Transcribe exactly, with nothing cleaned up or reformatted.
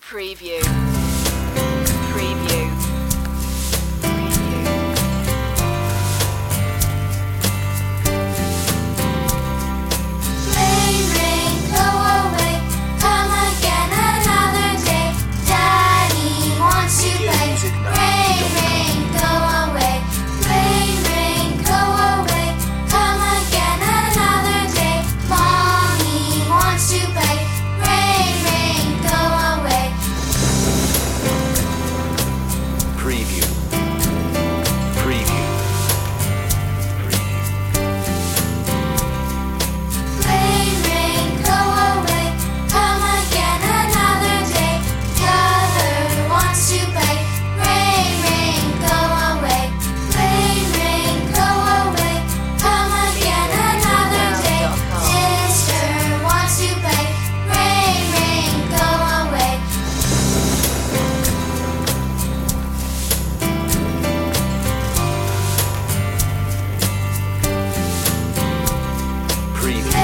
Preview. Preview. Preview. Rain, rain, go away. Come again another day. Daddy wants to play. Rain, rain, go away. Rain, rain, go away. Come again another day. Mommy wants to play. Rain, rain, go away. Preview. Preview. Preview. Rain, rain, go away. Come again another day. Brother wants to play. Rain, rain, go away. Rain, rain, go away. Come again another day. Sister wants to play. Rain, rain, go away. Preview.